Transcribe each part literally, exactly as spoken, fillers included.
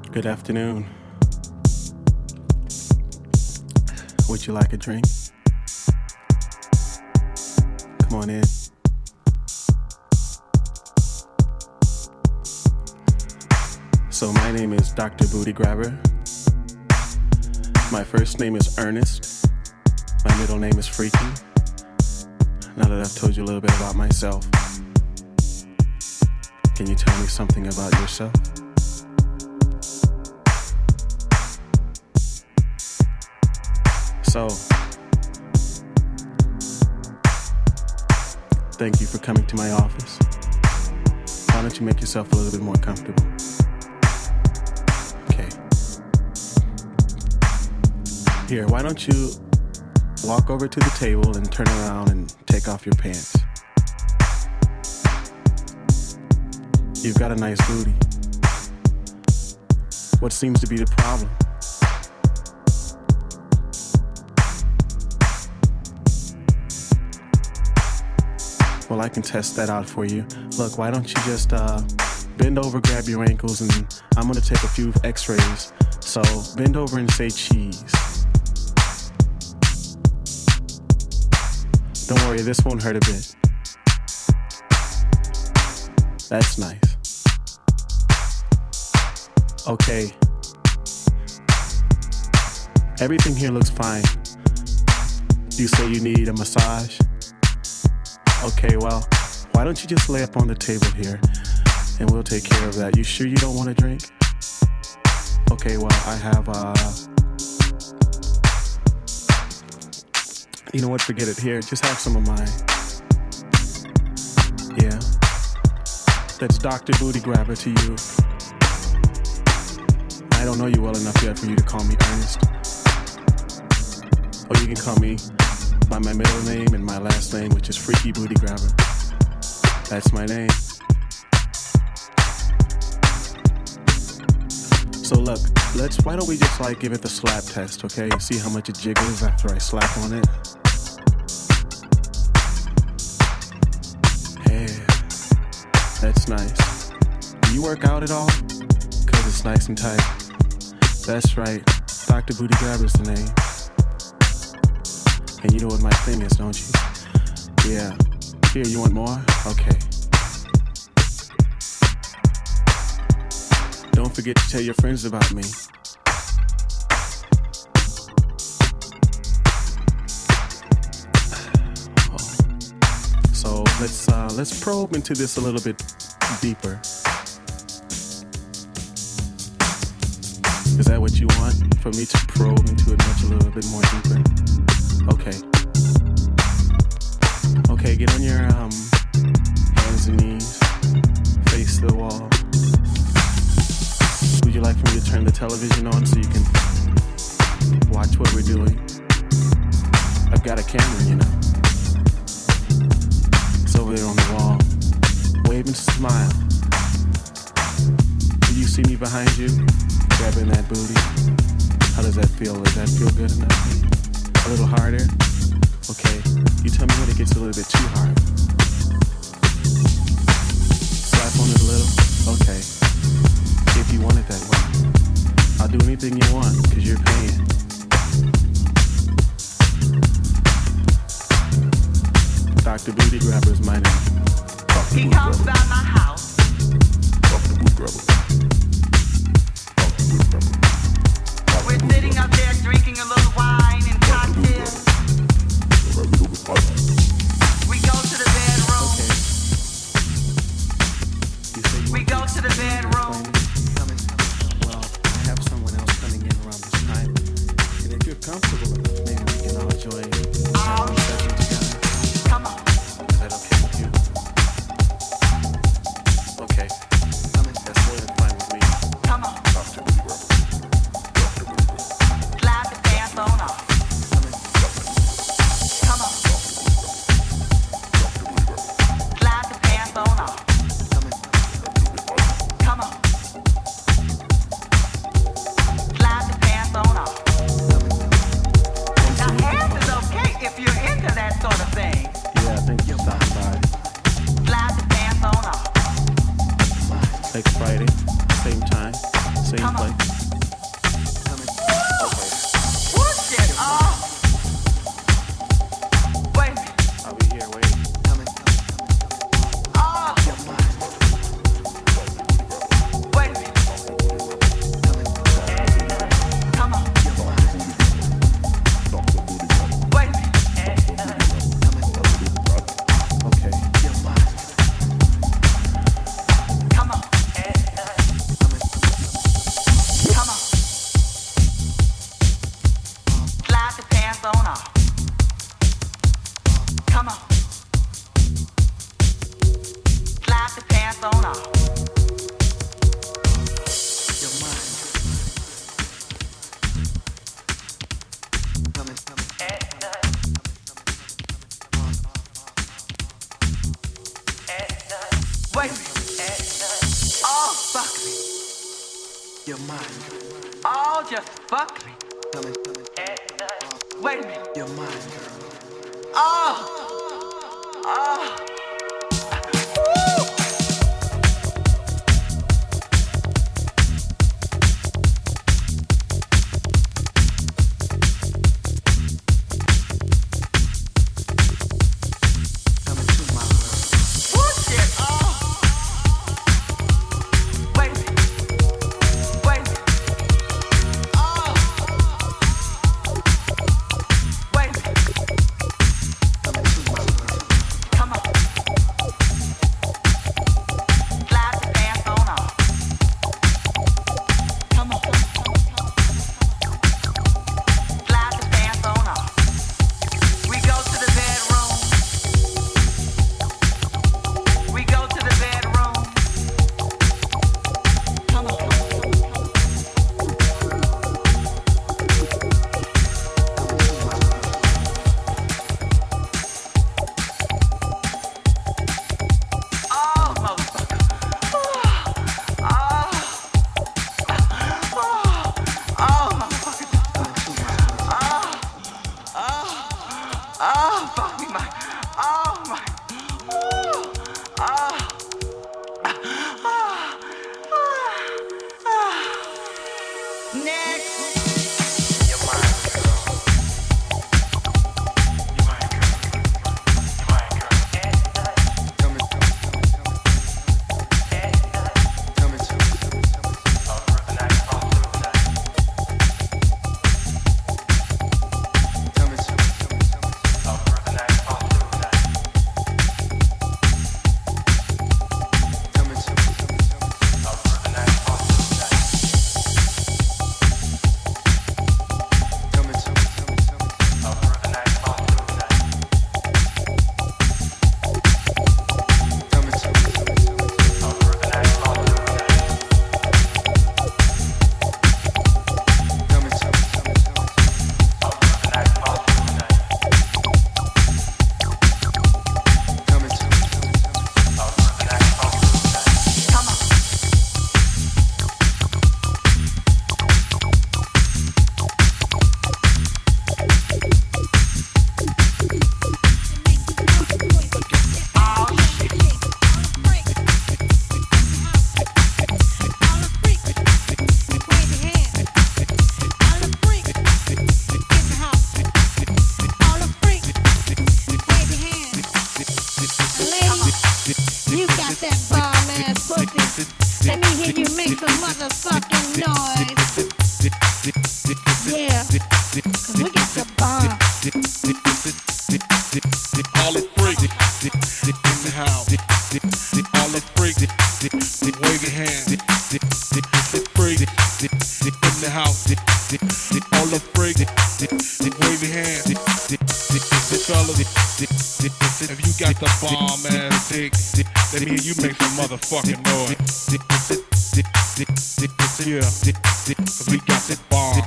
Good afternoon. Would you like a drink? Come on in. So my name is Doctor Booty Grabber. My first name is Ernest. My middle name is Freaky. Now that I've told you a little bit about myself, can you tell me something about yourself? So, thank you for coming to my office. Why don't you make yourself a little bit more comfortable? Okay. Here, why don't you walk over to the table and turn around and take off your pants? You've got a nice booty. What seems to be the problem? Well, I can test that out for you. Look, why don't you just uh, bend over, grab your ankles, and I'm gonna take a few x-rays. So bend over and say cheese. Don't worry, this won't hurt a bit. That's nice. Okay. Everything here looks fine. You say you need a massage? Okay, well, why don't you just lay up on the table here and we'll take care of that. You sure you don't want to drink? Okay, well, I have, uh... you know what, forget it. Here, just have some of mine. Yeah. That's Doctor Booty Grabber to you. I don't know you well enough yet for you to call me Ernest. Or you can call me by my middle name and my last name, which is Freaky Booty Grabber. That's my name. So look, let's, why don't we just like give it the slap test, okay? See how much it jiggles after I slap on it. Yeah, that's nice. Do you work out at all? Cause it's nice and tight. That's right, Doctor Booty Grabber's the name. And you know what my thing is, don't you? Yeah. Here, you want more? Okay. Don't forget to tell your friends about me. Oh. So let's uh, let's probe into this a little bit deeper. Is that what you want? For me to probe into it much a little bit more deeper? Okay. Okay, get on your um, hands and knees. Face the wall. Would you like for me to turn the television on so you can watch what we're doing? I've got a camera, you know. It's over there on the wall. Wave and smile. Do you see me behind you? Grabbing that booty. How does that feel? Does that feel good enough? A little harder? Okay. You tell me when it gets a little bit too hard. Slap on it a little? Okay. If you want it that way. I'll do anything you want, because you're paying. Doctor Booty Grabber is my name. Doctor He comes by my house. Doctor Booty Grabber. Doctor Booty Grabber. We're sitting up there drinking a little wine and cocktails. We go to the bedroom. Okay. You say you We want go to to the bedroom. Well, I have someone else coming in around this time. And if you're comfortable enough, maybe we can all join Oh, the session together. come on. Is that okay with you? Okay. That's more than fine with me. Come on. Doctor Booty Grabber. Doctor Booty Grabber. Slide the pants on off. Come on. Slide the pants on off. Come on. Slide the pants on off. Oh, just fuck me. Wait a minute. You're mine, girl. Oh, oh. Motherfucking noise. Yeah, cause we got the bomb.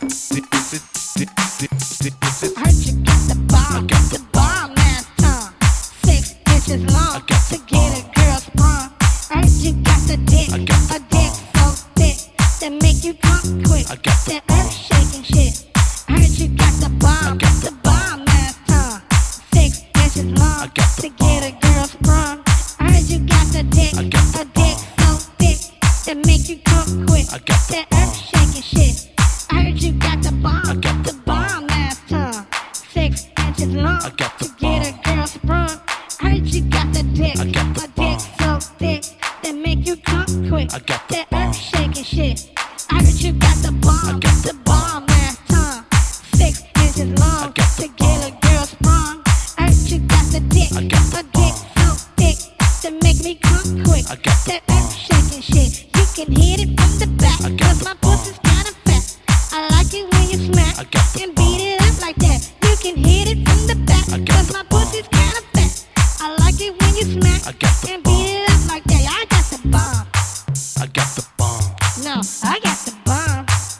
I heard you got the bomb. I got the bomb last time. Six inches long to get a girl sprung. I heard you got the dick, a dick so thick that make you come quick. That earth shaking shit. I heard you got the bomb. The bomb last time. Six inches long to get a girl sprung. I heard you got the dick, a dick so thick that make you come quick. That earth shaking shit. I heard you got the bomb, the bomb last time. Six inches long to get a girl sprung. I heard you got the dick, a dick so thick that make you come quick. That earth shaking shit. I heard you got the bomb, the bomb last time. Six inches long to get a girl sprung. I heard you got the dick, a dick so thick that make me come quick. That earth shaking shit. You can hit it from the back, cause my pussy's kinda fat. I like it when you smack and beat it up like that. You can hit it from the back, cause my pussy's kinda fat. I like it when you smack and beat it up like that. I got the bomb. I got the bomb. No, I got the bomb.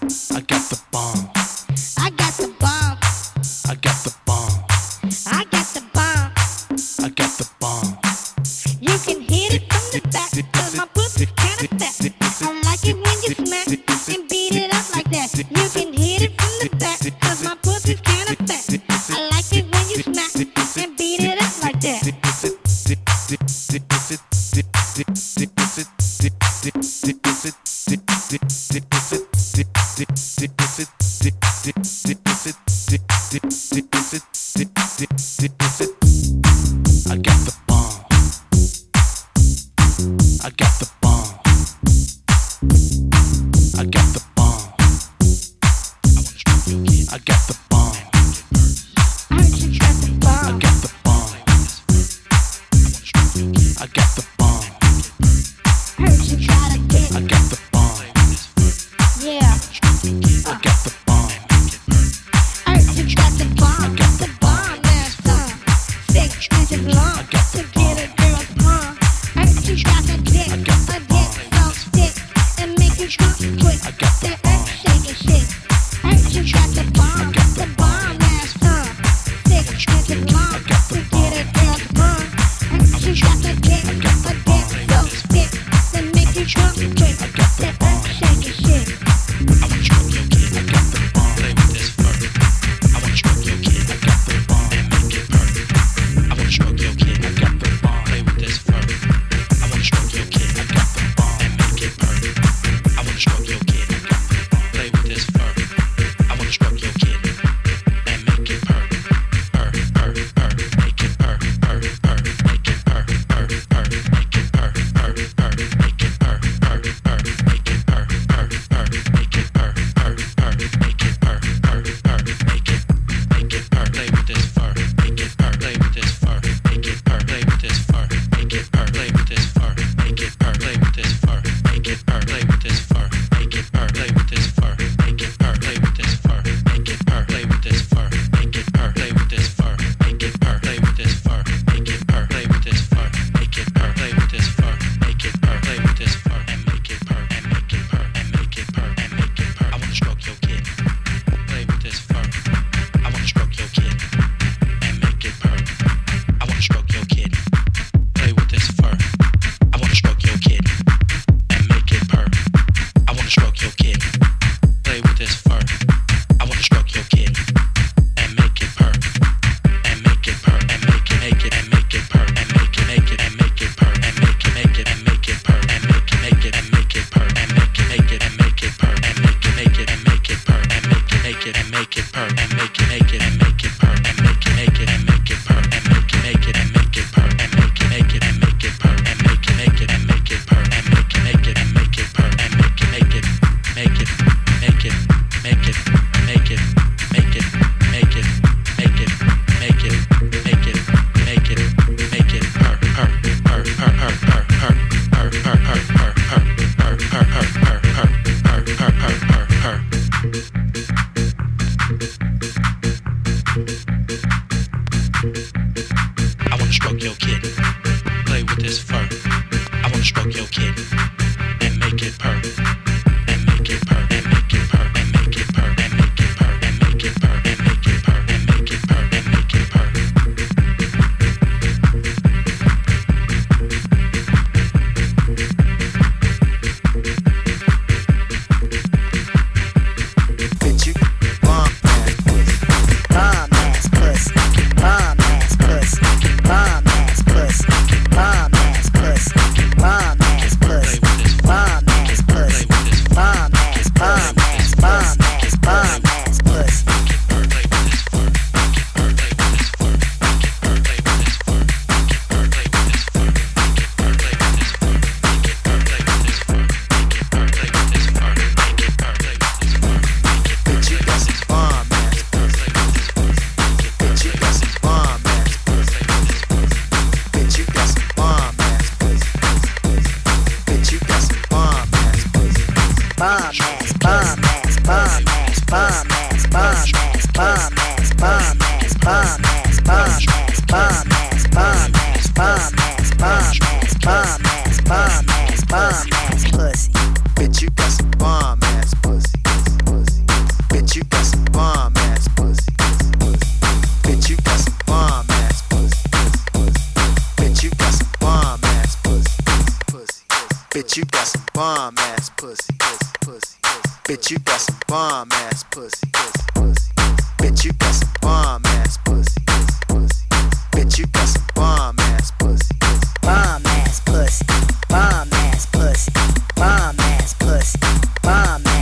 Bomb ass pussy, bomb ass pussy, bomb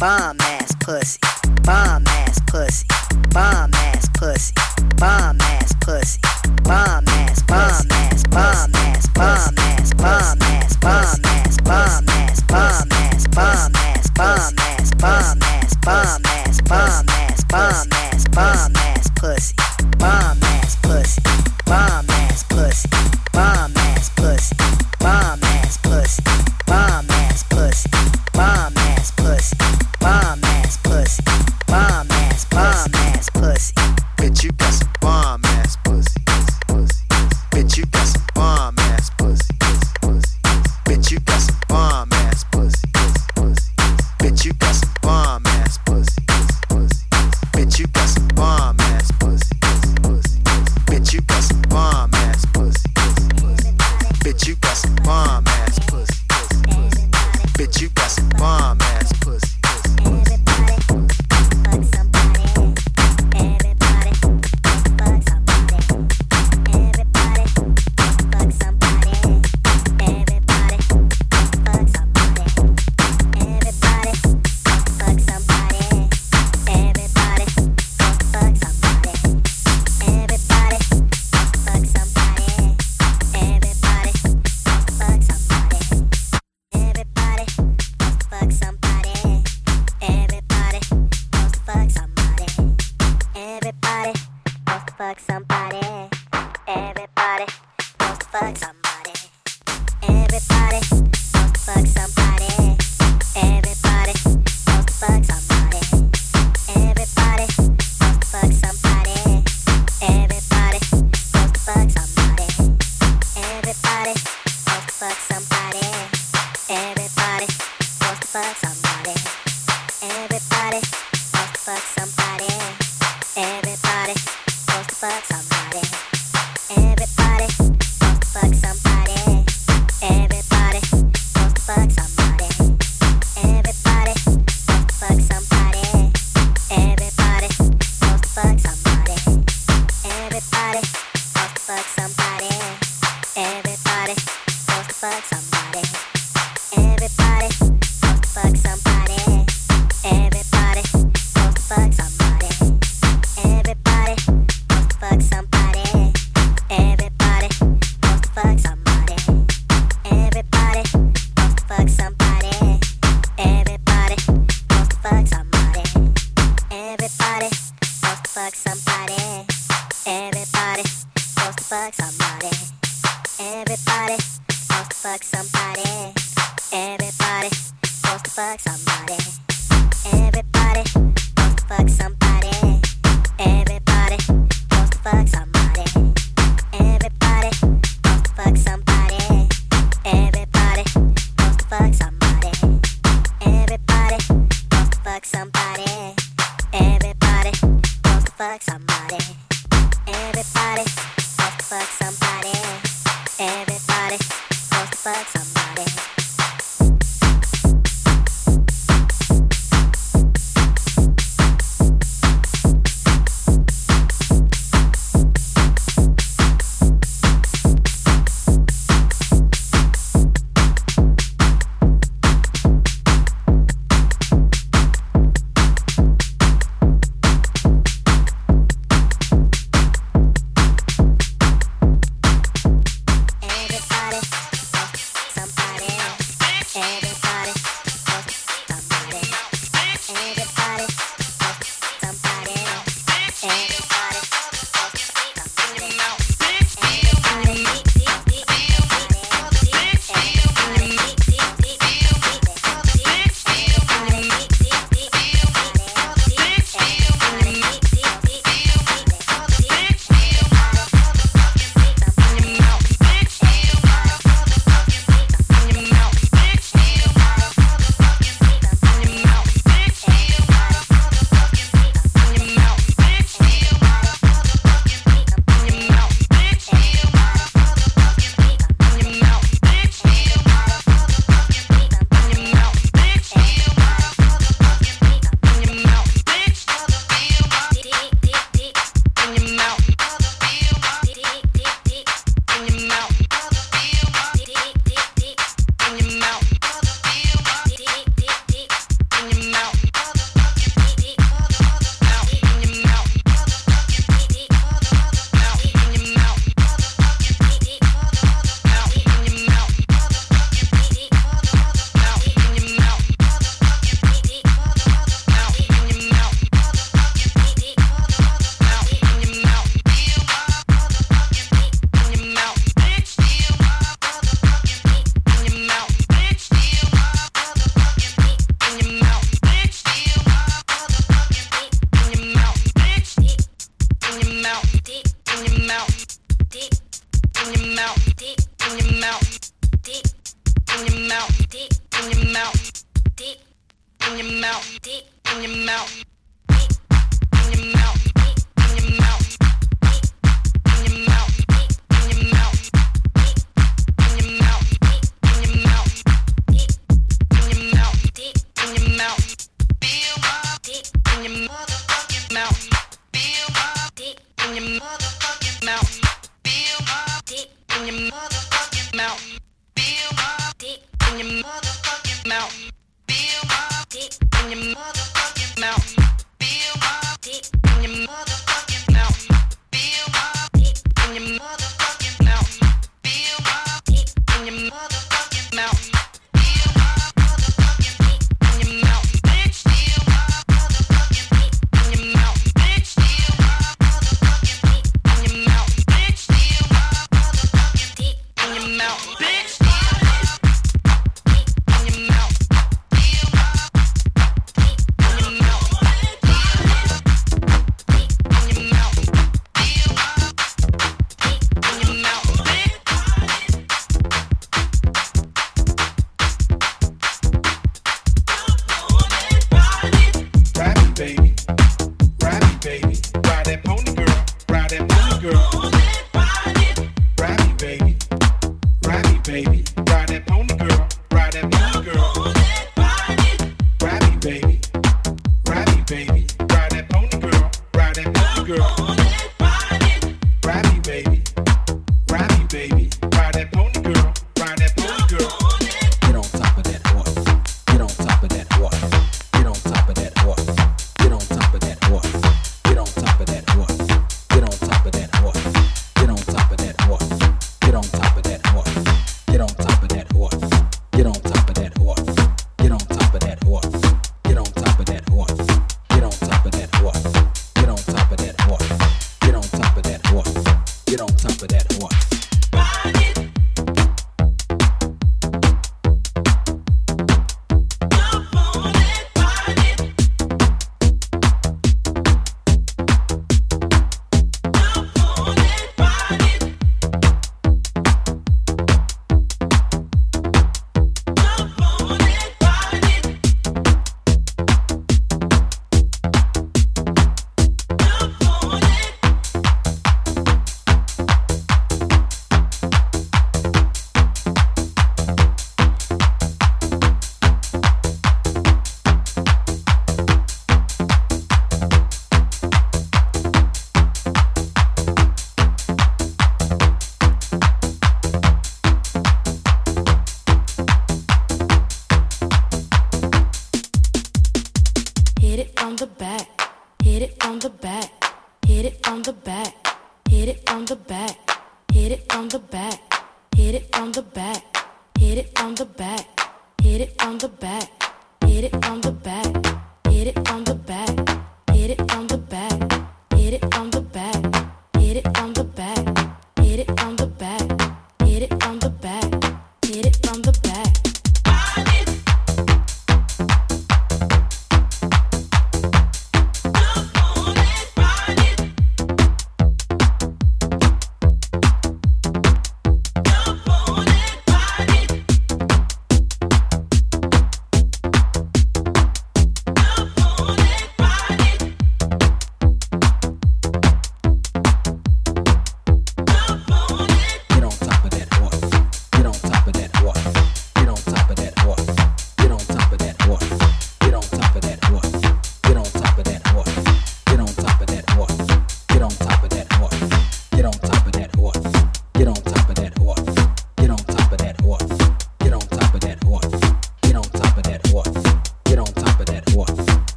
bomb ass pussy, bomb ass pussy, bomb ass pussy, bomb ass pussy, bomb ass, bomb ass, bomb ass, bomb ass, bomb ass, bomb ass, bomb ass, bomb ass, bomb ass, bomb ass, bomb ass, bomb ass, bomb ass, bomb ass, bomb ass pussy, bomb ass pussy, bomb ass pussy, bomb ass pussy, bomb ass pussy, bomb ass pussy, bomb ass pussy, bomb ass pussy, bomb ass, bomb ass pussy. Bitch, you got some bomb ass pussy. Bitch, you got some bomb ass pussy. Bitch, you got some bomb ass pussy. Bitch, you got some bomb ass pussy. Bitch, you got some bomb ass pussy. Bitch, you got some bomb ass pussy. Bitch, you got some bomb ass pussy. Bitch, you got some bomb ass pussy.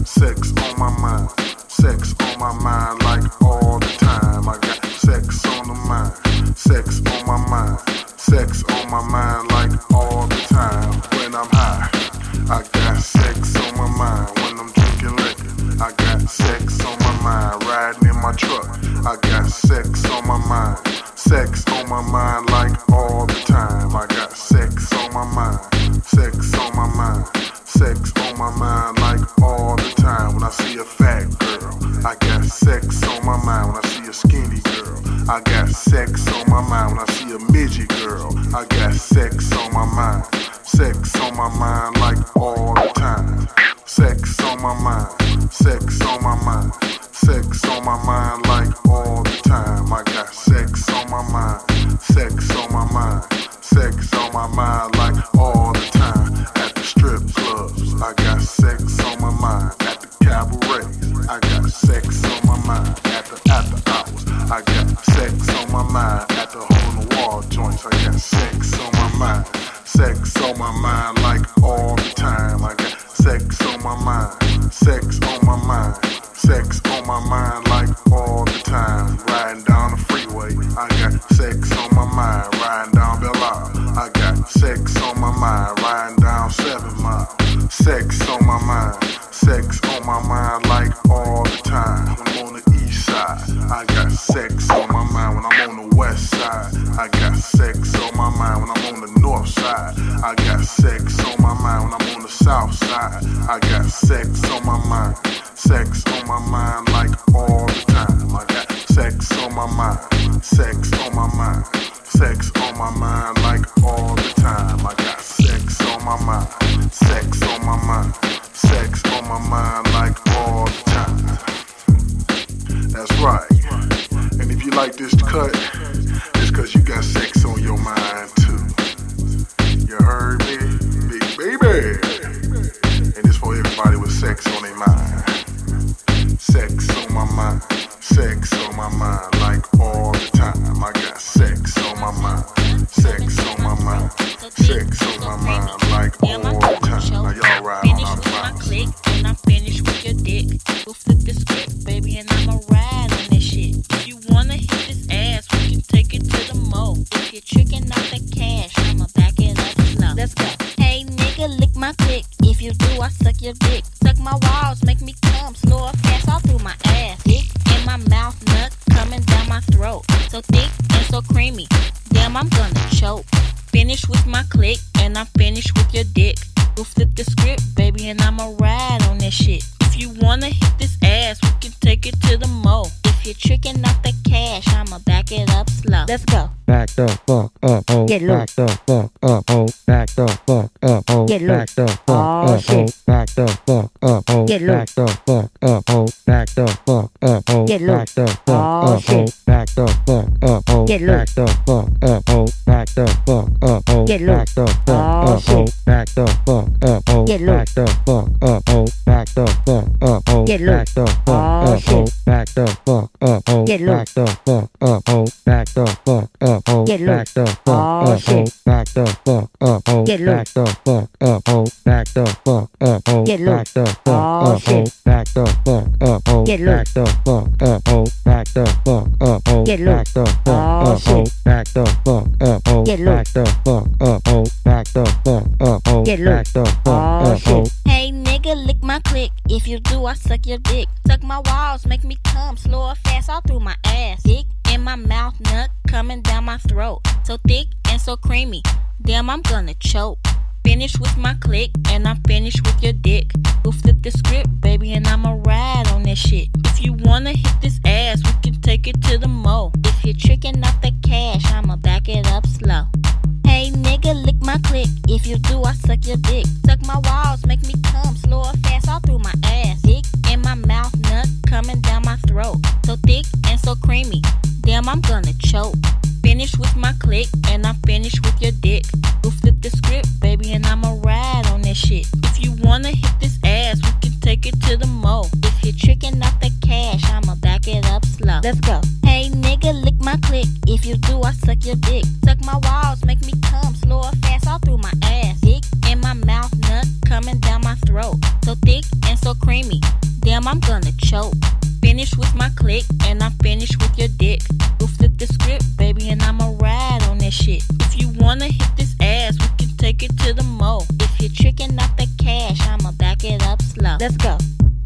sex on my mind. Sex on my mind like all the time. I got sex on the mind. Sex on my mind. Sex on my mind like all the time. When I'm high, I got sex on my mind. When I'm drinking liquor, I got sex on my mind. Riding in my truck, I got sex on my mind. Sex on my mind like all the time. I got sex on my mind. Sex on my mind. Sex on my mind like all the time. When I see a fat girl, I got sex on my mind. When I see a skinny girl, I got sex on my mind. When I see a midget girl, I got sex on my mind. Sex on my mind like all the time. Sex on my mind. Sex on my mind. Sex on my mind like all the time. I got sex on my mind. Sex on my mind. Sex on my mind like all the time. At the strip clubs, I got sex on my mind. At the cabarets, I got sex on my mind. At the after hours, I got sex on my mind. At the hole in the wall joints, I got sex on my mind. Sex on my mind like all the time. I got sex on my mind. Sex on my mind. Sex on my mind like all the time. Riding down the freeway, I got sex on my mind. Riding down Bel Air, I got sex on my mind. Riding down Seven Mile, sex on my mind. Sex on my mind like all the time. When I'm on the east side, I got sex on my mind. When I'm on the west side, I got sex on my mind. When I'm on the north side, I got sex on my mind. When I'm on the south side, I got sex on my mind. Sex on my mind like all the time. I got sex on my mind. Sex on my mind. Sex on my mind like all the time. I got sex on my mind. Sex on my mind. Sex on my mind like all the time. That's right. And if you like this cut, it's cause you got sex on your mind too. You heard me? Big baby. And it's for everybody with sex on their mind. Sex on my mind, sex on my mind like all the time. I got sex on my mind, sex on my mind, sex on my mind like all the time. Now y'all ride on our my click, and I'm finished with your dick. We'll flip the script, baby, and I'ma ride on this shit. If you wanna hit this ass, we can take it to the mo. If you're tricking out the cash, I'ma back it up slow. Let's go. Hey nigga, lick my click. If you do, I suck your dick. Suck my walls, make me come slow or fast all through my ass. Dick in my mouth, nut coming down my throat. So thick and so creamy, damn, I'm gonna choke. Finish with my click, and I'm finished with your dick. We'll flip the script, baby, and I'ma ride on this shit. If you wanna hit this ass, we can take it to the mo. If you're tricking out the cash, I'ma back it up slow. Let's go. Back the fuck up, ho. Get Back the fuck up, ho. Back the fuck up, ho. Get Back the fuck up, ho. Back the fuck up, ho. Get Back the fuck up, ho. Back the fuck up, ho. Get Back the fuck up, ho. Back the fuck up, ho. Get Back the fuck up, ho. Back the fuck up, ho. Get Back the fuck up, ho. Back the fuck up, ho. Get Back the fuck up, ho. Back the fuck up, ho. Get Back the fuck up, ho. Back the fuck up, ho. Get Back the fuck up, ho. Back the fuck up, ho. Get Back the fuck up, ho. Back the fuck up, ho. Get Back the fuck up, ho. Back the fuck up, ho. Get Back the fuck up, ho. shit. Back the fuck up, ho. Get Back the fuck up, ho. Back the fuck up, ho. Get Back the fuck up, ho. Back the fuck up, ho. Get Back the fuck up, ho. Back the fuck up, ho. Get Back the fuck up, ho. Hey nigga, lick my click. If you do, I suck your dick. Suck my walls, make me come slow or fast all through my ass. Dick in my mouth, nut coming down my throat. So thick and so creamy, damn, I'm gonna choke. Finish with my click, and I'm finished with your dick. We'll flip the script, baby, and I'ma ride on this shit. If you wanna hit this ass, we can take it to the mo. If you're tricking out the cash, I'ma back it up slow. Hey nigga, lick my click. If you do, I suck your dick. Suck my walls, make me come slow or fast all through my ass. Dick in my mouth, nut coming down my throat. So thick and so creamy, damn, I'm gonna choke. Finish with my click, and I'm finished with your dick. We'll flip the script, baby, and I'ma ride on this shit. If you wanna hit this ass, we can take it to the mo. If you're tricking out the cash, I'ma back it up slow. Let's go. Hey nigga, lick my click. If you do, I suck your dick. Suck my walls, make me come slow or fast all through my ass. Dick in my mouth, nut coming down my throat. So thick and so creamy, damn, I'm gonna choke. Finish with my click, and I'm finished with your dick. We'll flip the script, baby, and I'ma ride on that shit. If you wanna hit this ass, we can take it to the mo. If you're tricking off the cash, I'ma back it up slow. Let's go.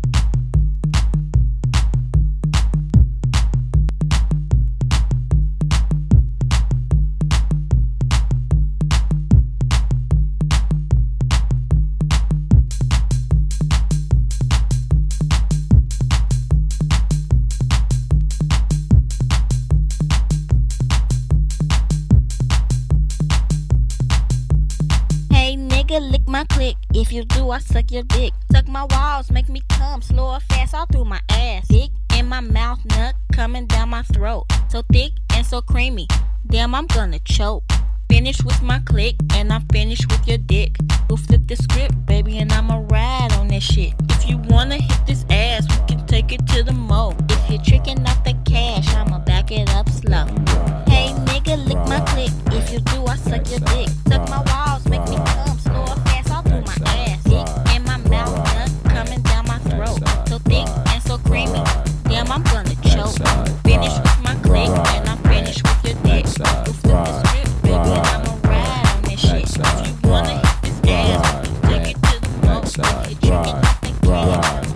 Lick my click. If you do, I suck your dick. Suck my walls, make me come slow or fast all through my ass. Dick in my mouth, nut coming down my throat. So thick and so creamy, damn, I'm gonna choke. Finish with my click, and I'm finished with your dick. We'll flip the script, baby, and I'ma ride on that shit. If you wanna hit this ass, we can take it to the mo. If you're tricking off the cash, I'ma back it up slow. Hey nigga, lick my click. If you do, I suck your dick. Suck my walls, make me come slow or fast all through my ass. Dick in my mouth, nut coming down my throat. So thick and so creamy, damn, I'm gonna choke. Finish with my click, and I'm finished with your dick. We'll flip the script, baby, and I'ma ride on this shit. If you wanna hit this ass, we can take it to the mo. If you're tricking off the cash,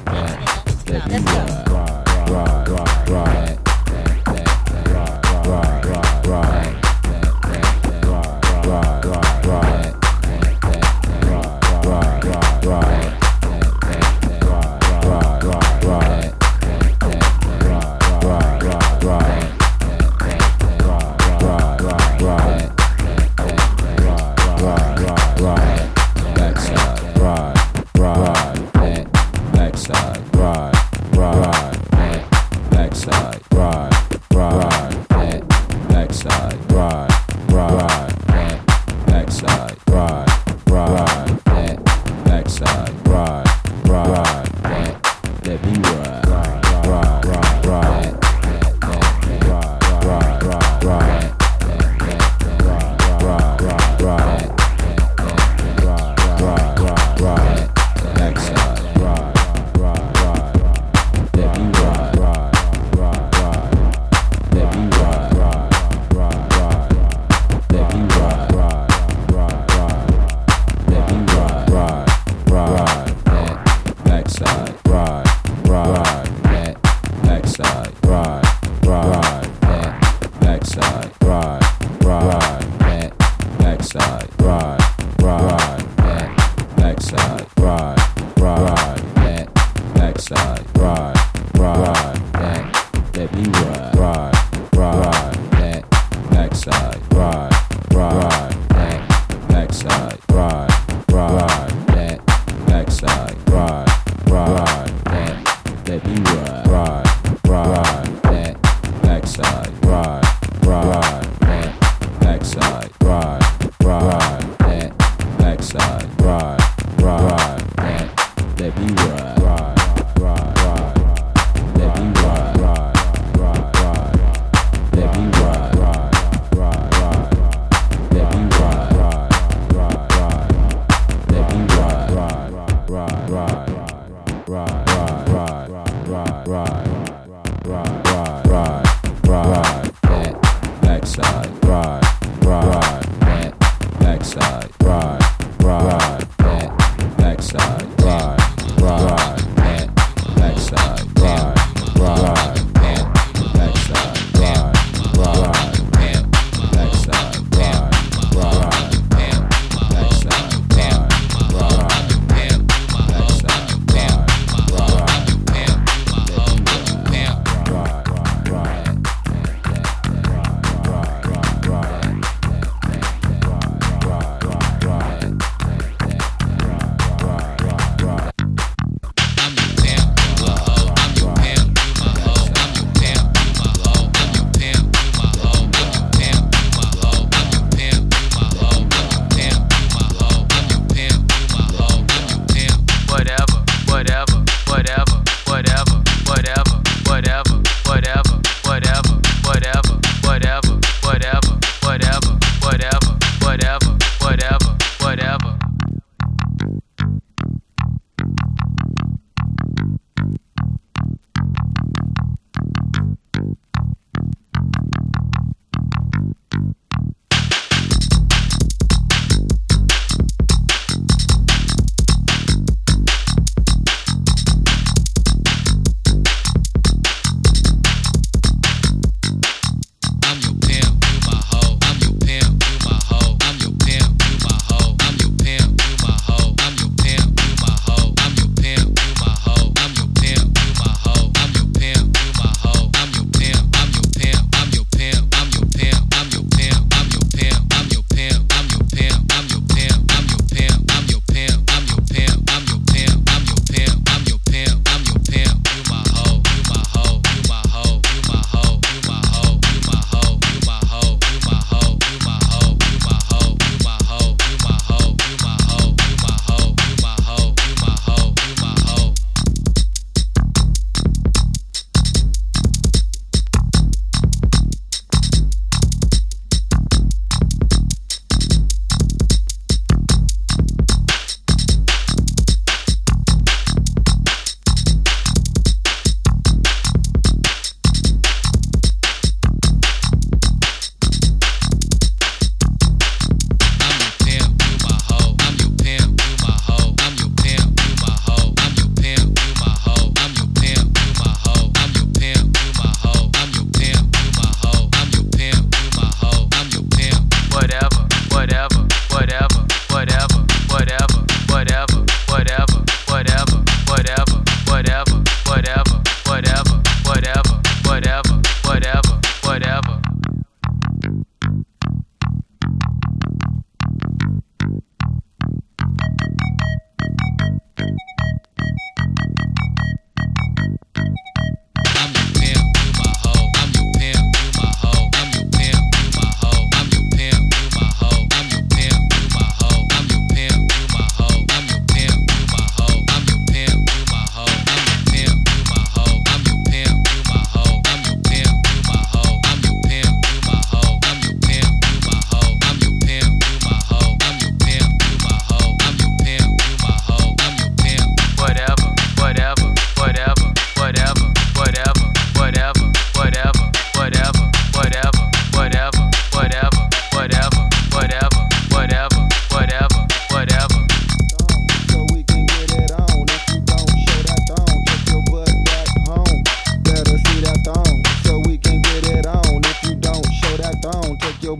let's go. Let me ride, ride, ride, ride, ride.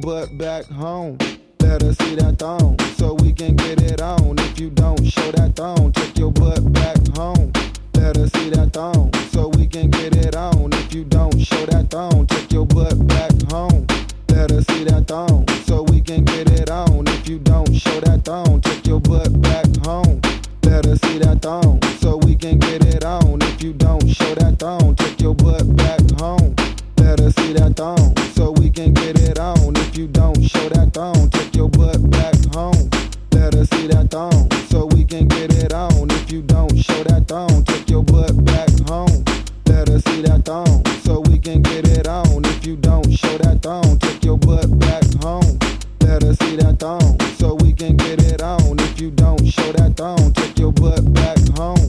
butt back home. Let her see that thong, so we can get it on. If you don't show that thong, take your butt back home. Let her see that thong, so we can get it on. If you don't show that thong, take your butt back home. Let her see that thong, so we can get it on. If you don't show that thong, take your butt back home. Let her see that thong, so we can get it on. If you don't show that thong, take your butt back home. Let her see that thong, so we can get it on. If you don't show that thong, take your butt back home. Let her see that thong, so we can get it on. If you don't show that thong, take your butt back home. Let her see that thong, so we can get it on. If you don't show that thong, take your butt back home. Let her see that thong, so we can get it on. If you don't show that thong, take your butt back home.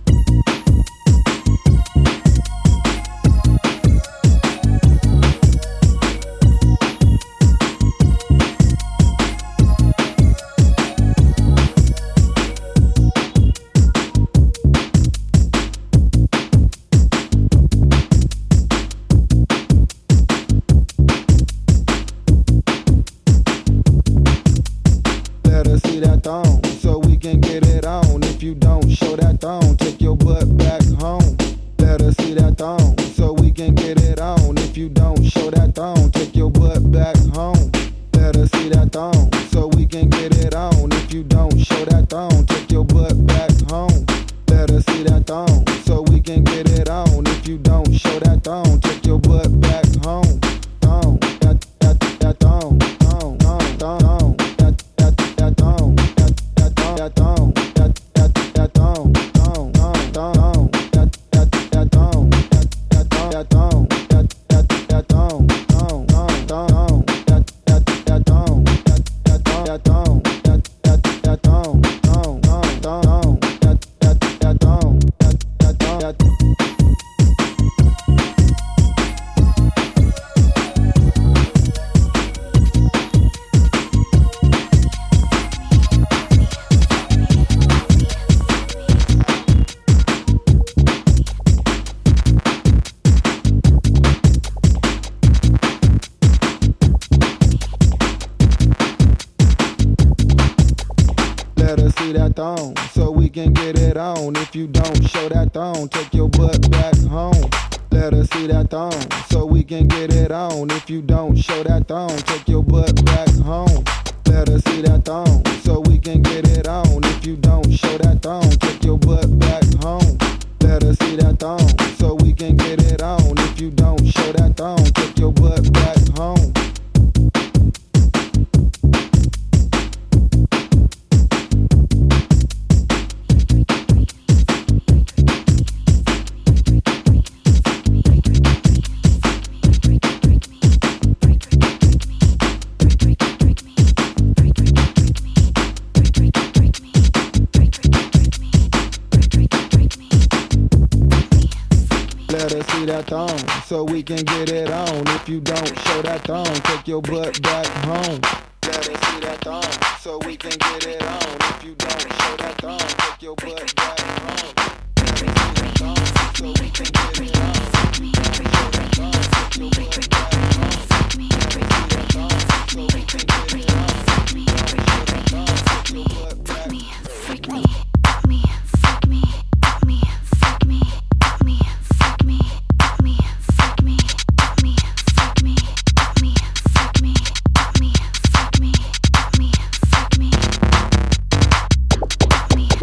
Let her see that thong, so we can get it on. If you don't show that thong, take your butt back home. Let her see that thong, so we can get it on. If you don't show that thong, take your butt back home. Let her see that thong, so we can get it on. If you don't show that thong, take your butt back home. Let her see that thong, so we can get it on. If you don't show that thong, take your butt back home. Thong, that that that thong, thong, thong, thong, that that that thong, that that that thong, that that that thong, thong, thong, thong, that that that thong, that that that thong, that that that thong, thong, thong, thong, that that that thong, that that that thong, that that that thong, thong, thong, thong, that that that thong, that that that. Let her see that thong, so we can get it on. If you don't show that thong, take your butt back home. Let her see that thong, so we can get it on. If you don't show that thong, take your butt back home. Let her see that thong, so we can get it on. If you don't show that thong, take your butt back home. Let her see that thong, so we can get it on. If you don't show that thong, take your butt back home. Let her see that thong, so we can get it on. If you don't show that thong, take your butt back home. Let her see that thong, so we can get it on. If you don't show that thong, take your butt back home. Let her see that thong, so we can get it on. If you don't show that thong, take your butt back home. Let her see that thong, so we can get it on. If you don't show that thong, take your butt back home. Freak me, fuck me, fuck me, fuck me, fuck me, fuck me, fuck me, fuck me, fuck me, fuck me, fuck me, fuck me, fuck me, fuck me, fuck me, fuck me, fuck me, fuck me.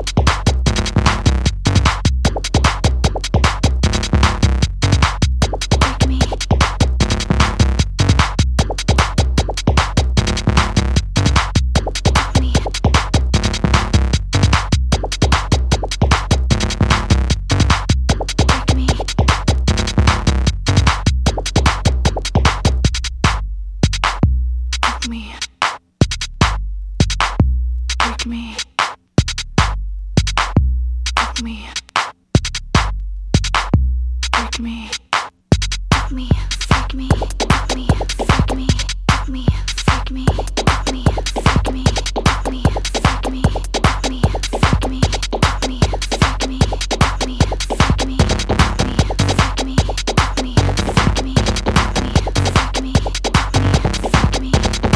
Fuck me.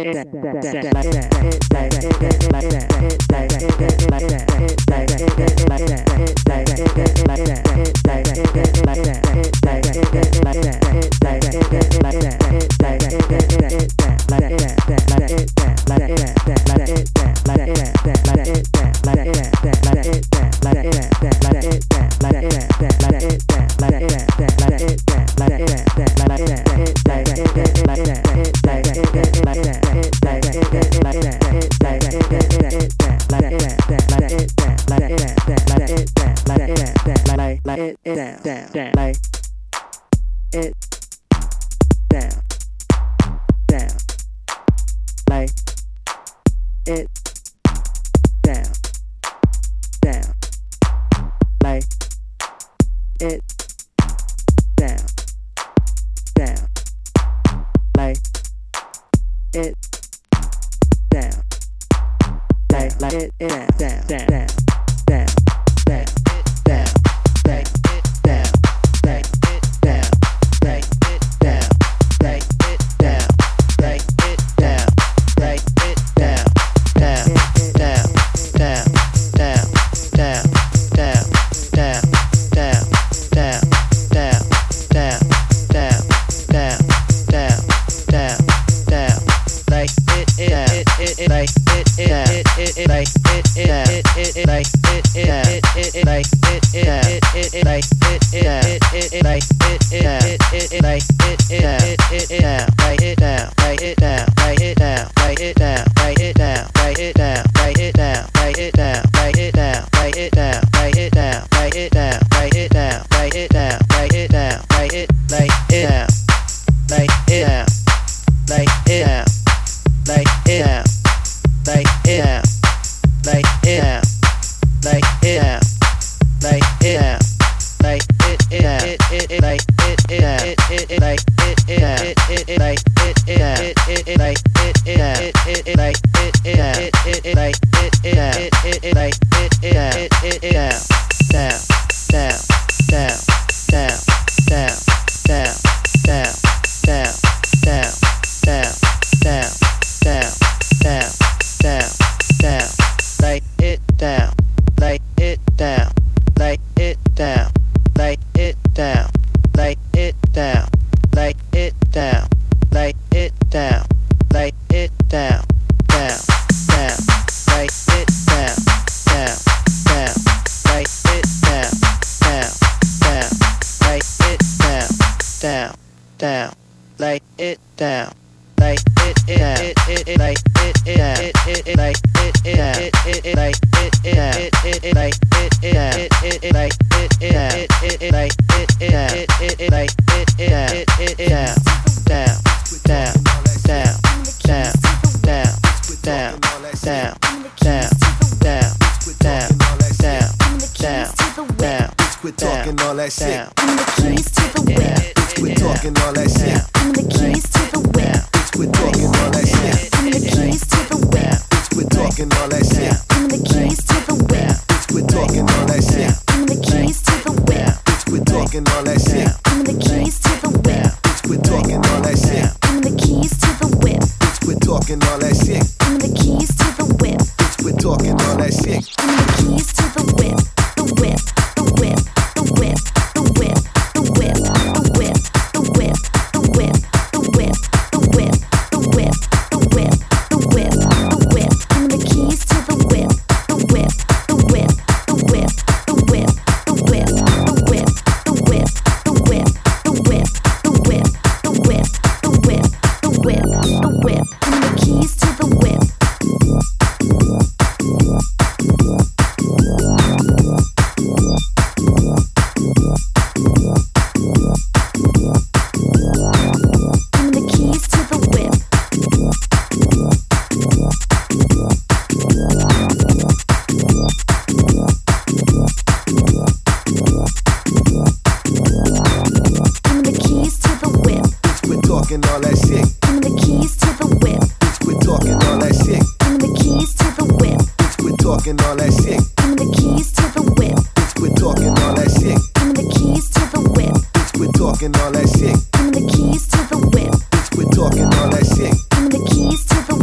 talking all that shit. Give me the keys to the whip. Bitch, quit talking all that shit. Give me the keys to the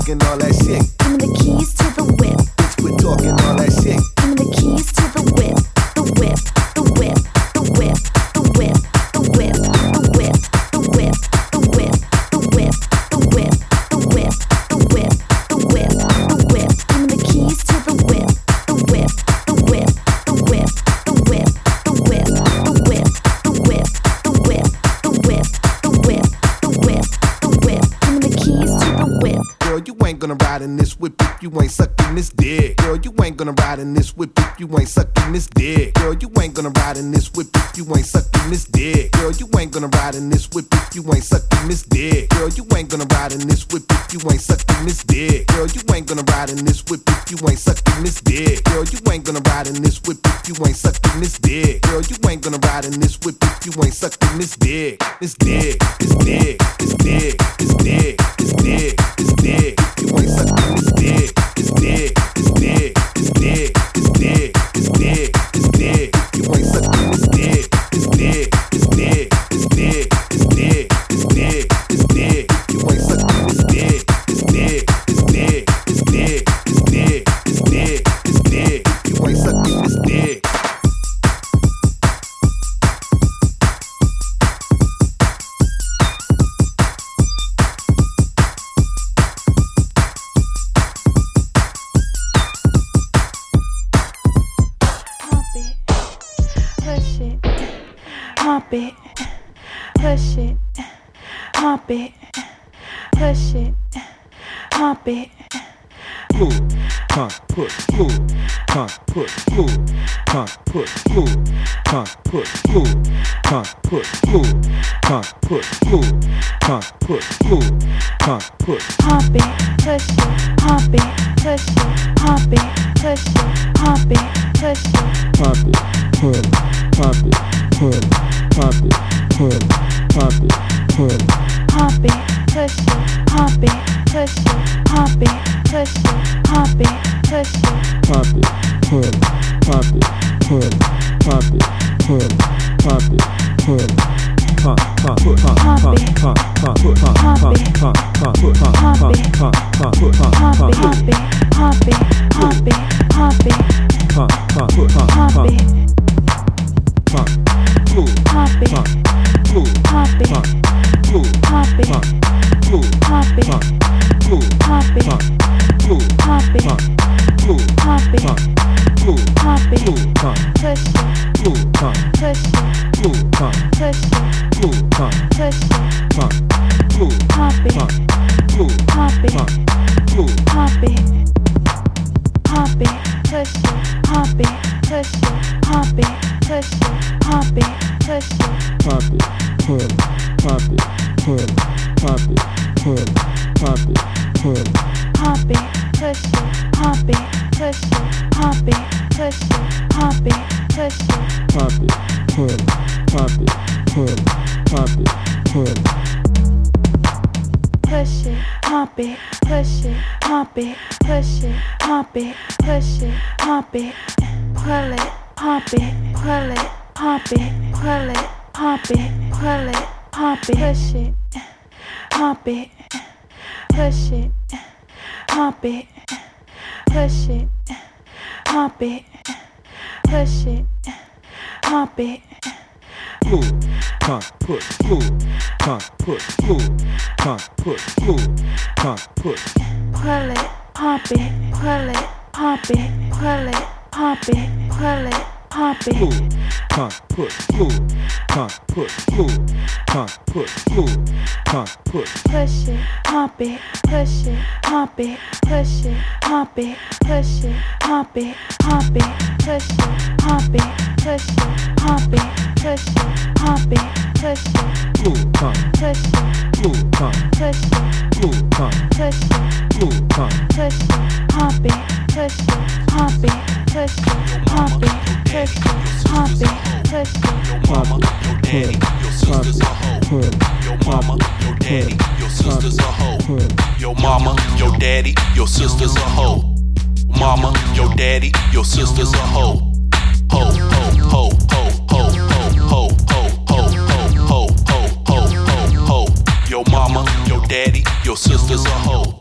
talking all that shit. Give me the keys to the whip. Bitch, quit talking all that shit. Give me the keys to the whip. The whip, the whip, the whip, the whip, the whip, the whip, the whip, the whip, the whip, the whip, the whip, the whip, the whip, the whip. Give me the keys to the whip. The whip, the whip, the whip, the whip, the whip, the whip, the whip, the whip, the whip, the whip, the whip, the whip. Give me the keys to the whip. Girl, you ain't gonna ride in this whip if you ain't sucking this dick. Girl, you ain't gonna ride in this whip if you ain't sucking this dick. Girl, you ain't gonna ride in this whip if you ain't sucking this dick. Girl, you ain't gonna ride in this whip if you ain't sucking this dick. Girl, you ain't gonna ride in this whip if you ain't sucking this dick. Girl, you ain't gonna ride in this whip if you ain't sucking this dick. Girl, you ain't gonna ride in this whip if you ain't sucking this dick. Girl, you ain't gonna ride in this whip if you ain't sucking this dick. This dick, this dick, this dick, this dick, this dick, this dick. If you ain't sucking this dick, this dick, this dick, this dick, this dick, this dick, this dick. If you ain't sucking this dick, this dick, this dick, this dick, this dick, this dick, this dick. If you ain't sucking this dick, this dick, this dick, this dick, this dick, this dick, this dick. If you ain't sucking this dick. Hump it, push it, hump it, push it, hump it. Move, hump, push, move, hump, push, move, hump, push, move, hump, push, move, hump, push, move, hump, push, move, hump, push, move, hump, push. Hump it, push it, hump it, push it, hump it, push it, hump it, push it. Hump it, push, hump it, push, hump it, push, hump it, push. Hump it, push it, hump it, push it, hump it, push it, hump it, push it. Hump it, push, hump it, push, hump it, push, hump it, push. Hump, hump, hump, hump, hump, hump, hump, hump, hump, hump, hump, hump, hump, hump, hump, hump, hump, Hump it, hump it, hump it, hump it, hump it, hump, hump, hump, hump it, hump, move, hump it, hump, move, hump it, hump, move, hump it, hump, move, hump it, hump, move, hump it, hump, move, hump it, hump, move, hump it, hump, move, hump it, move, hump, push it, move, hump, push it, move, hump, push it, move, hump, push it, hump, move, hump it, hump, move, hump it, hump, move, hump it, hump it, push it, hump it, push it, hump it, push it, hump it, push it. hump it, push, hump it, push, hump it, push, hump it, push. Hump it, push it, hump it, push it, hump it, push it, hump it, push it. Hump it, push, hump it, push, hump it, push. Push it, hump it, push it, hump it, push it, hump it, push it, hump it, pull it, hump it, pull it, hump it, pull it, hump it, pull it, hump it, push it, hump it, push it, hump it, push it, hump it, push it, hump it. Move, hump, push, move, hump, push, move, hump, push, move, hump, push. Pull it, hump it, pull it, hump it, pull it, hump it, pull it, hump it. Move, hump, push, move, hump, push, move, hump, push, move, hump, push. Push it, hump it, push it, hump it, push it, hump it, push it, hump it, hump it, push it, hump it, push it, hump it, push it, hump it, push it. Move, hump, push it, move, hump, push it, move, hump, push it, move, hump, push it, hump it, push it, hump it, push it, hump it, push it, hump it, push it. Mama, your daddy, your sister's a hoe. Your mama, your daddy, your sister's a hoe. Your mama, your daddy, your sister's a hoe. Mama, your daddy, your sister's a hoe. Ho, ho, ho, ho, ho, ho, ho, ho, ho, ho, ho, ho, ho, ho. Your mama, your daddy, your sister's a hoe.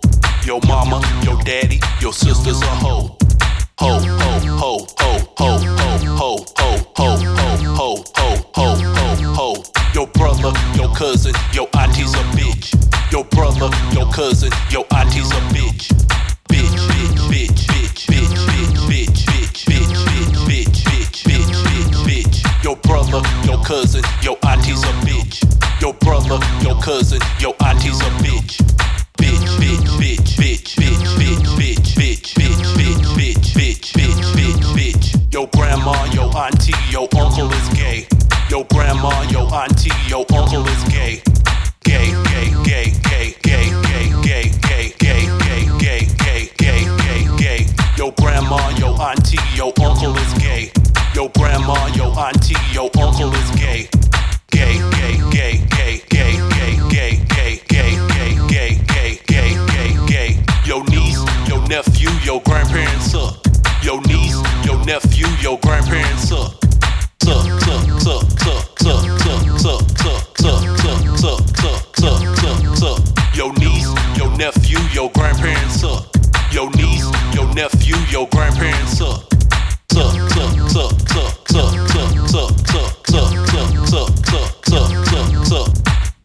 Your mama, your daddy, your sister's a hoe. Ho, ho, ho, ho, ho, ho, ho, ho, ho, ho, ho, ho, ho, ho, ho. Your brother, your cousin, your auntie's a bitch. Your brother, your cousin, your auntie's a bitch. Bitch, bitch, bitch, bitch, bitch, bitch, bitch, bitch, bitch, bitch, bitch, bitch, bitch, bitch. Your brother, your cousin, your auntie's a bitch. Your brother, your cousin, your auntie's a bitch. Bitch, bitch, bitch, bitch, bitch, bitch, bitch, bitch, bitch, bitch, bitch, bitch, bitch, bitch, bitch. Your grandma, your auntie, your uncle is gay. Your grandma, your auntie, your uncle is gay. Gay, gay, gay, gay, gay, gay, gay, gay, gay, gay, gay, gay, gay, gay, gay. Your grandma, your auntie, your uncle is gay. Your grandma, your auntie, your uncle is gay. Gay, gay, gay, gay, gay, gay, gay, gay, gay, gay, gay, gay, gay, gay, gay. Your niece, your nephew, your grandparents suck. Your niece, your nephew, your grandparents suck. Suck, suck, suck, suck, suck, suck, suck, suck, suck, suck, suck, suck, suck, suck, suck. Your niece, your nephew, your grandparents suck. Your niece, your nephew, your grandparents suck. Suck, suck, suck, suck, suck, suck, suck, suck, suck, suck, suck, suck, suck, suck, suck.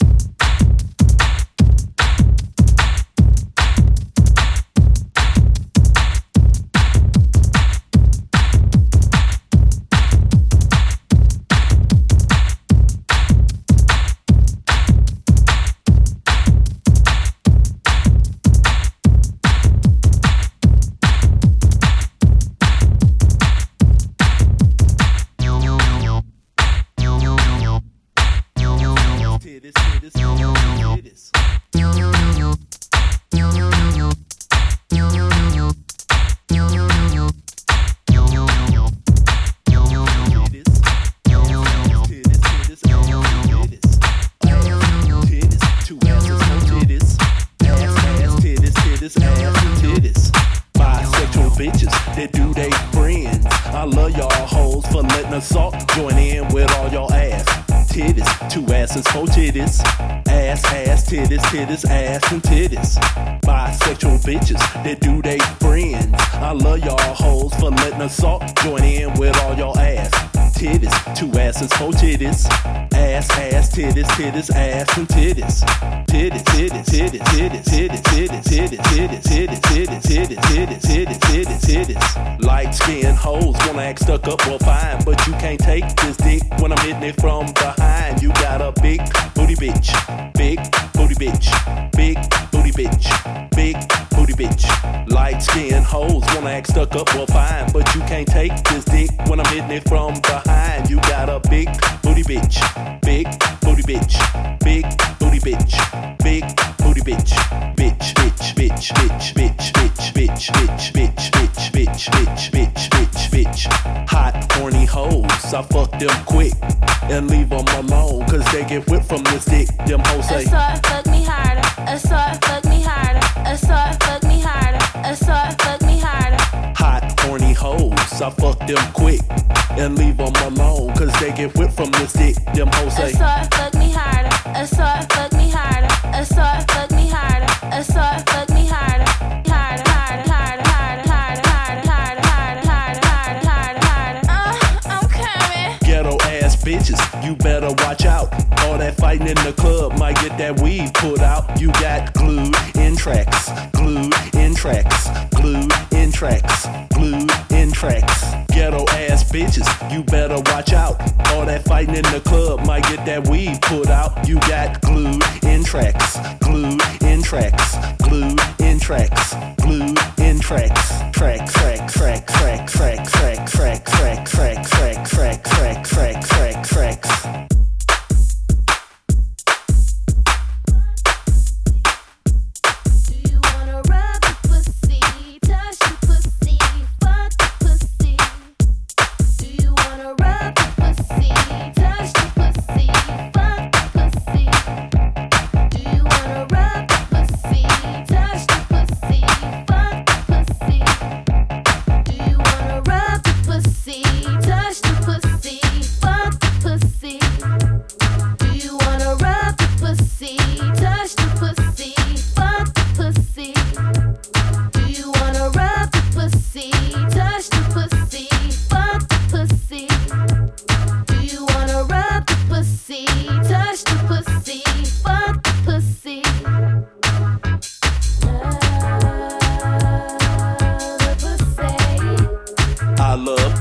Titties, ass, and titties. Bisexual bitches that do they friends. I love y'all hoes for letting us all join in with all y'all ass. Titties, two asses, four titties. Ass, ass, titties, titties, ass, and titties. Titties, titties, titties, titties, titties, titties, titties, titties, titties, titties, titties, titties, titties, titties, titties. Light skin hoes wanna act stuck up, well fine, but you can't take this dick when I'm hitting it from behind. You got a big booty bitch, big booty bitch, big booty bitch, big booty bitch. Light skin hoes wanna act stuck up, well fine, but you can't take this dick when I'm hitting it from behind. You got a big booty bitch, big booty bitch, big booty bitch, big booty bitch, bitch, bitch, bitch, bitch, bitch, bitch, bitch, bitch, bitch, bitch, bitch, bitch, bitch, bitch, bitch. Hot, horny hoes, I fuck them quick and leave them alone, cause they get whipped from this dick. Them hoes say, assault, fuck me harder, assault, fuck me harder, assault, fuck me harder, assault, fuck me harder. Hot, horny hoes, I fuck them quick and leave them alone, cause they get whipped from this dick. Them hoes say, assault, fuck me harder, assault, fuck me harder, assault, fuck me harder, assault, fuck me harder, harder, harder, harder, harder, harder, harder, harder, harder, harder, harder, harder. Uh, I'm coming. Ghetto ass bitches, you better watch out. All that fighting in the club might get that weed put out. You got glued in tracks, glued in tracks, glued in tracks, glued in tracks. Ghetto ass bitches, you better watch out. All that fighting in the club might get that weed put out. You got glued in tracks, glued in tracks, glued in tracks, glued in tracks. Track, track, track, track, track, track, track, track, track, track, track, track, track, track, tracks.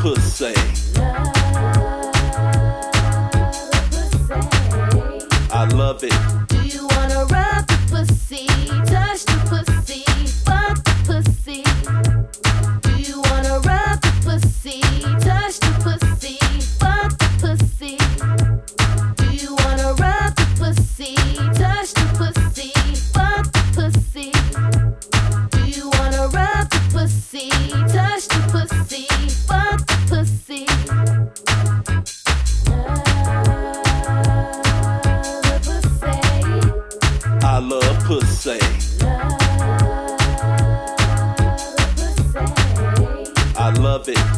pussy. I love it. Do you wanna rub the pussy, touch the pussy, fuck the pussy? Do you wanna rub the pussy, touch the pussy, fuck the pussy? Do you wanna rub the pussy, touch the pussy, fuck the pussy? Do you wanna rub the pussy, touch the pussy, fuck the pussy? I love pussy. I love it.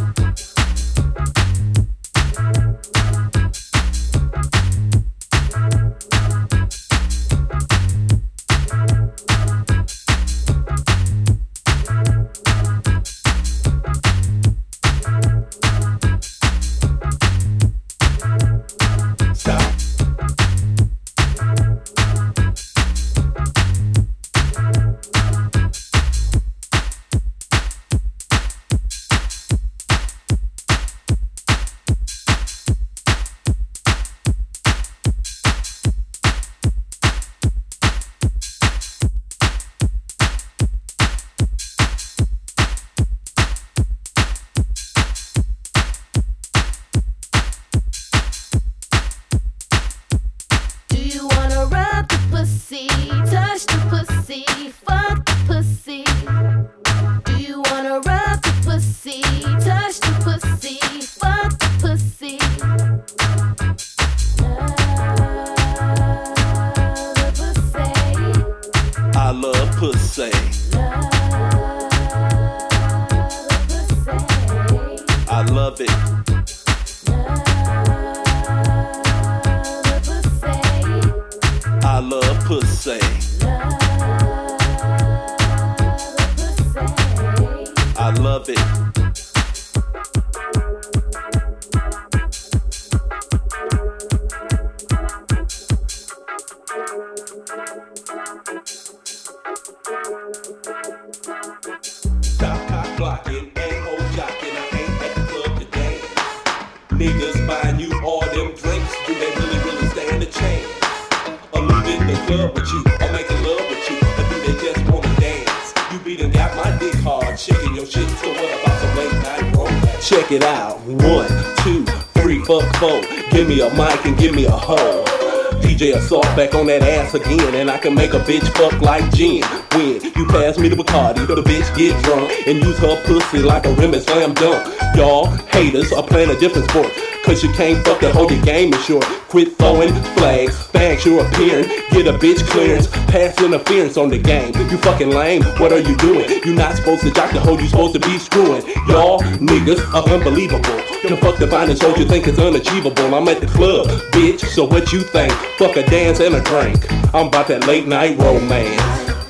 Check it out. One, two, three, fuck four. Give me a mic and give me a hoe. D J Assault back on that ass again, and I can make a bitch fuck like Jen. When you pass me the Bacardi, the bitch get drunk and use her pussy like a rim and slam dunk. Y'all haters are playing a different sport, cause you can't fuck the whole, your game is short. Quit throwing flags, thanks you're appearing. Get a bitch clearance, pass interference on the game. You fucking lame, what are you doing? You not supposed to jock the hoe, you supposed to be screwing. Y'all niggas are unbelievable. The fuck the finest hoes you think it's unachievable. I'm at the club, bitch, so what you think? Fuck a dance and a drink. I'm about that late night romance.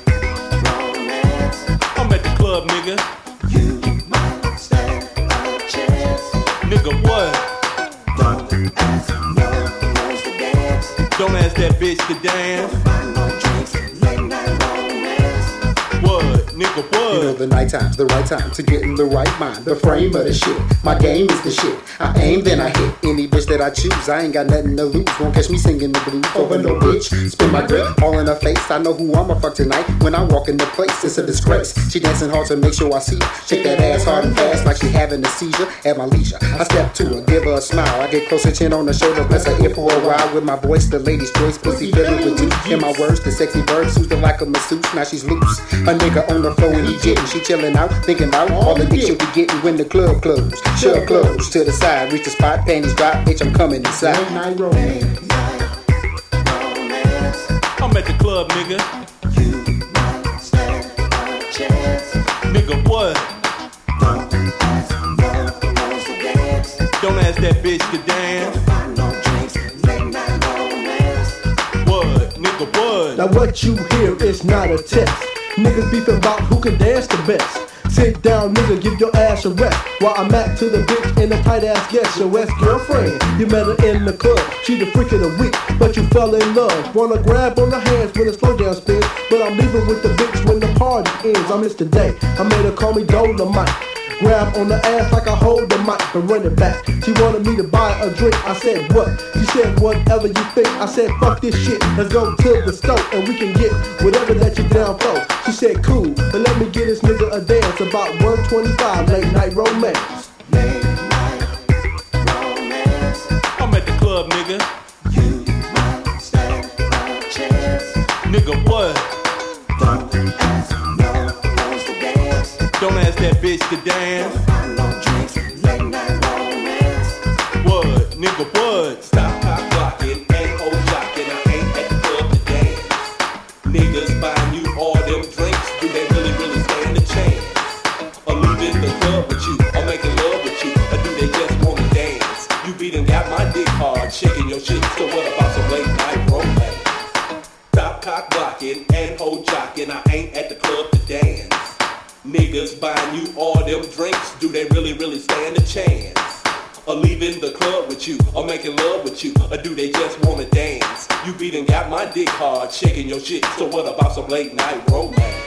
I'm at the club, nigga. You might stand a chance. Nigga, what? Don't ask no girls to dance. Don't ask that bitch to dance. No drinks, late night romance. What? Nigga, what? You know the night time's the right time to get in the right mind. The frame of the shit. My game is the shit. I aim, then I hit. Any bitch that I choose, I ain't got nothing to lose. Won't catch me singing the blues over no bitch. Spin my grip all in her face. I know who I'ma fuck tonight. When I walk in the place, it's a disgrace. She dancing hard to make sure I see her. Shake that ass hard and fast like she having a seizure. At my leisure, I step to her, give her a smile. I get closer, chin on the shoulder, bless her ear for a while. With my voice, the lady's choice, pussy filling with juice. In my words, the sexy bird suits her like a masseuse. Now she's loose. A nigga on the floor and he jitting. She chilling out, thinking about all the dick she'll be getting when the club close. Shove close to the side, reach the spot, panties drop, bitch, I'm coming inside. Night romance. I'm at the club, nigga. You might stand a chance. Nigga, what? Don't ask no girls to dance. Don't ask that bitch to dance. No drinks, late night romance. What? Nigga, what? Now what you hear is not a test. Niggas beefing about who can dance the best. Sit down, nigga, give your ass a rest. While I'm at to the bitch in a tight ass guest. Your ex-girlfriend, you met her in the club. She the freak of the week, but you fell in love. Wanna grab on her hands when the slow down spins, but I'm leaving with the bitch when the party ends. I missed the day, I made her call me Dolomite. Grab on the ass like I hold the mic and run it back. She wanted me to buy a drink. I said what? She said whatever you think. I said fuck this shit. Let's go to the store and we can get whatever that you down for. She said cool, but let me get this nigga a dance. About one twenty-five, late night romance. Late night romance. I'm at the club, nigga. You might stand a chance. Nigga, what? Don't ask no one wants to dance. Don't ask that bitch to dance. Don't buy no drinks, late night romance. What? Nigga, what? Stop cock blocking, ain't old jocking. I ain't at the club to dance. Niggas buying you all them drinks. Do they really, really stand a chance? Or leaving the club with you, or making love with you, or do they just wanna dance? You beatin' got my dick hard, shaking your shit. So what about some late night romance? Stop cock blocking and hoe jocking. I ain't at the club to dance. Niggas buying you all them drinks. Do they really, really stand a chance? Or leaving the club with you, or making love with you, or do they just wanna dance? You beatin' got my dick hard, shaking your shit. So what about some late night romance?